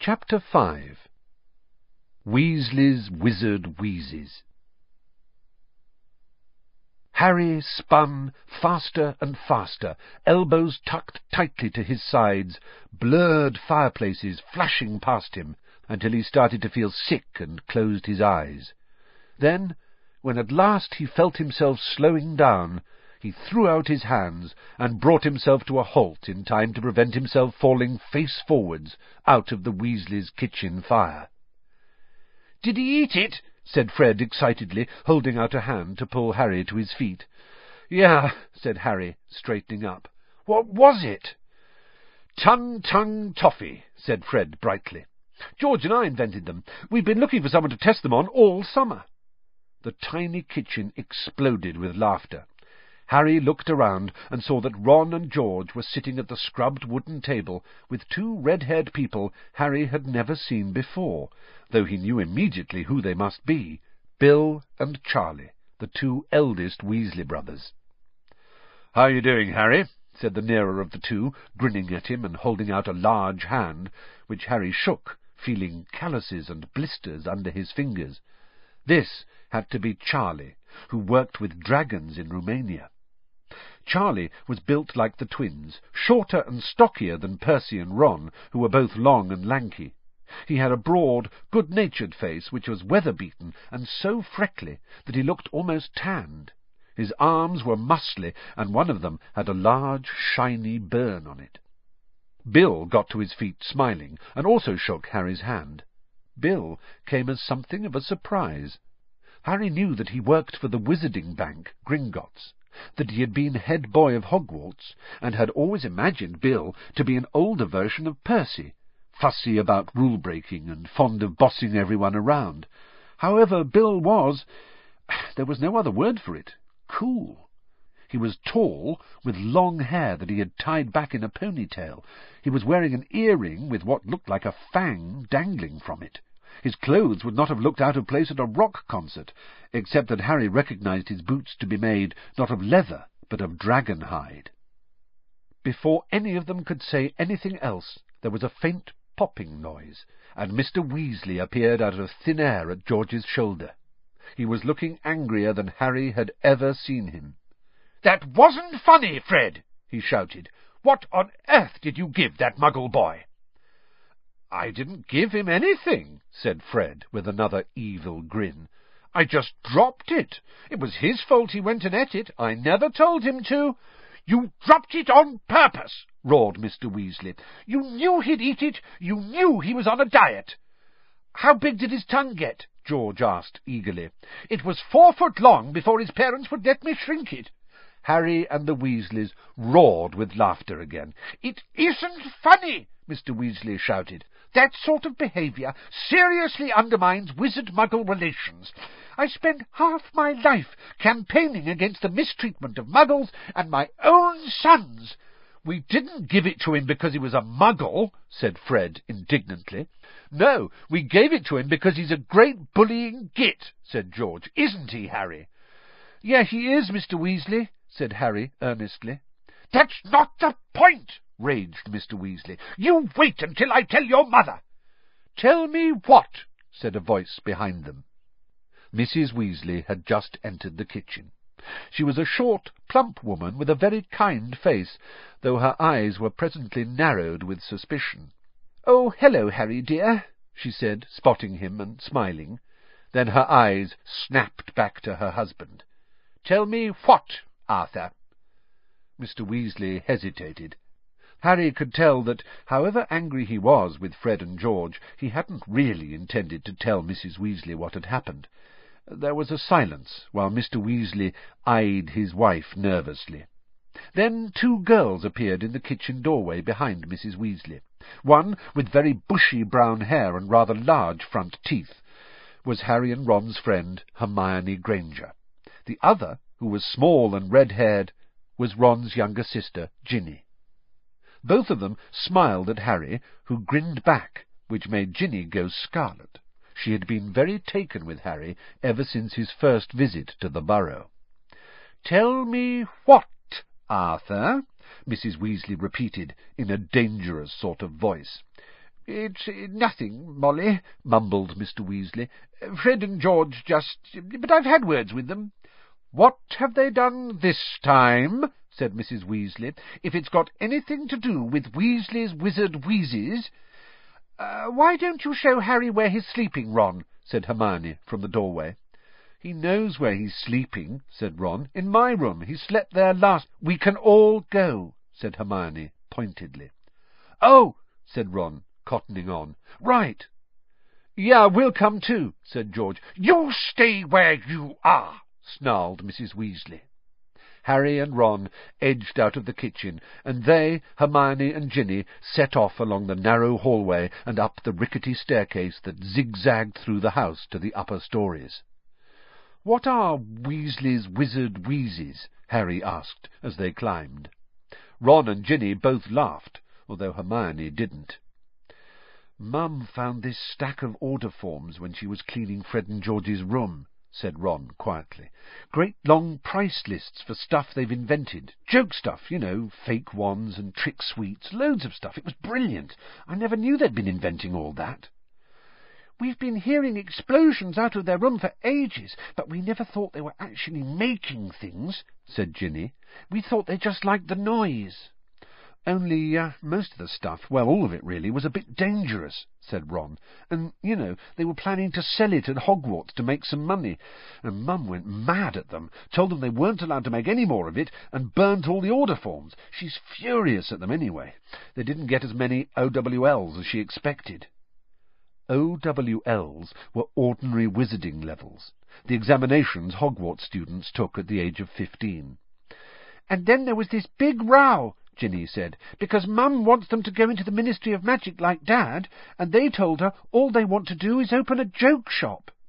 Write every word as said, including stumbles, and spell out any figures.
Chapter five. Weasley's Wizard Wheezes. Harry spun faster and faster, elbows tucked tightly to his sides, blurred fireplaces flashing past him, until he started to feel sick and closed his eyes. Then, when at last he felt himself slowing down, he threw out his hands and brought himself to a halt in time to prevent himself falling face forwards out of the Weasleys' kitchen fire. "Did he eat it?" said Fred excitedly, holding out a hand to pull Harry to his feet. "Yeah," said Harry, straightening up. "What was it?" "Tun-tung toffee," said Fred brightly. "George and I invented them. We've been looking for someone to test them on all summer." The tiny kitchen exploded with laughter. Harry looked around and saw that Ron and George were sitting at the scrubbed wooden table with two red-haired people Harry had never seen before, though he knew immediately who they must be, Bill and Charlie, the two eldest Weasley brothers. "How are you doing, Harry?" said the nearer of the two, grinning at him and holding out a large hand, which Harry shook, feeling calluses and blisters under his fingers. This had to be Charlie, who worked with dragons in Romania. Charlie was built like the twins, shorter and stockier than Percy and Ron, who were both long and lanky. He had a broad, good-natured face which was weather-beaten and so freckly that he looked almost tanned. His arms were muscly, and one of them had a large, shiny burn on it. Bill got to his feet smiling, and also shook Harry's hand. Bill came as something of a surprise. Harry knew that he worked for the Wizarding Bank, Gringotts, that he had been head boy of Hogwarts, and had always imagined Bill to be an older version of Percy, fussy about rule-breaking and fond of bossing everyone around. However, Bill was, there was no other word for it, cool. He was tall, with long hair that he had tied back in a ponytail. He was wearing an earring with what looked like a fang dangling from it. His clothes would not have looked out of place at a rock concert, except that Harry recognized his boots to be made not of leather, but of dragon hide. Before any of them could say anything else, there was a faint popping noise, and Mister Weasley appeared out of thin air at George's shoulder. He was looking angrier than Harry had ever seen him. "That wasn't funny, Fred!" he shouted. "What on earth did you give that Muggle boy?" "I didn't give him anything," said Fred, with another evil grin. "I just dropped it. It was his fault he went and ate it. I never told him to." "You dropped it on purpose!" roared Mister Weasley. "You knew he'd eat it. You knew he was on a diet." "How big did his tongue get?" George asked eagerly. "It was four foot long before his parents would let me shrink it." Harry and the Weasleys roared with laughter again. "It isn't funny!" Mister Weasley shouted. "That sort of behaviour seriously undermines wizard-muggle relations. I spent half my life campaigning against the mistreatment of muggles and my own sons." "We didn't give it to him because he was a muggle," said Fred indignantly. "No, we gave it to him because he's a great bullying git," said George. "Isn't he, Harry?" "Yeah, he is, Mister Weasley," said Harry earnestly. "That's not the point!" raged Mister Weasley. "You wait until I tell your mother." "Tell me what?" said a voice behind them. Missus Weasley had just entered the kitchen. She was a short, plump woman with a very kind face, though her eyes were presently narrowed with suspicion. "Oh, hello, Harry, dear," she said, spotting him and smiling. Then her eyes snapped back to her husband. "Tell me what, Arthur?" Mister Weasley hesitated. Harry could tell that, however angry he was with Fred and George, he hadn't really intended to tell Missus Weasley what had happened. There was a silence, while Mister Weasley eyed his wife nervously. Then two girls appeared in the kitchen doorway behind Missus Weasley. One, with very bushy brown hair and rather large front teeth, was Harry and Ron's friend, Hermione Granger. The other, who was small and red-haired, was Ron's younger sister, Ginny. Both of them smiled at Harry, who grinned back, which made Ginny go scarlet. She had been very taken with Harry ever since his first visit to the Burrow. "Tell me what, Arthur?" Missus Weasley repeated in a dangerous sort of voice. "It's nothing, Molly," mumbled Mister Weasley. "Fred and George just... but I've had words with them." "What have they done this time?" said Missus Weasley. "If it's got anything to do with Weasley's Wizard Wheezes—" Uh, "Why don't you show Harry where he's sleeping, Ron?" said Hermione from the doorway. "He knows where he's sleeping," said Ron. "In my room. He slept there last—" "We can all go," said Hermione pointedly. "Oh!" said Ron, cottoning on. "Right." "Yeah, we'll come too," said George. "You stay where you are," snarled Missus Weasley. Harry and Ron edged out of the kitchen, and they, Hermione and Ginny, set off along the narrow hallway and up the rickety staircase that zigzagged through the house to the upper stories. "What are Weasley's Wizard Wheezes?" Harry asked as they climbed. Ron and Ginny both laughed, although Hermione didn't. "Mum found this stack of order forms when she was cleaning Fred and George's room," said Ron quietly. "Great long price lists for stuff they've invented. Joke stuff, you know, fake wands and trick sweets, loads of stuff. It was brilliant. I never knew they'd been inventing all that." "We've been hearing explosions out of their room for ages, but we never thought they were actually making things," said Ginny. "We thought they just liked the noise." "Only uh, most of the stuff, well, all of it really, was a bit dangerous," said Ron. "And, you know, they were planning to sell it at Hogwarts to make some money. And Mum went mad at them, told them they weren't allowed to make any more of it, and burnt all the order forms. She's furious at them anyway. They didn't get as many O W Ls as she expected." O W Ls were ordinary wizarding levels, the examinations Hogwarts students took at the age of fifteen. "And then there was this big row," Ginny said, "because Mum wants them to go into the Ministry of Magic like Dad, and they told her all they want to do is open a joke shop."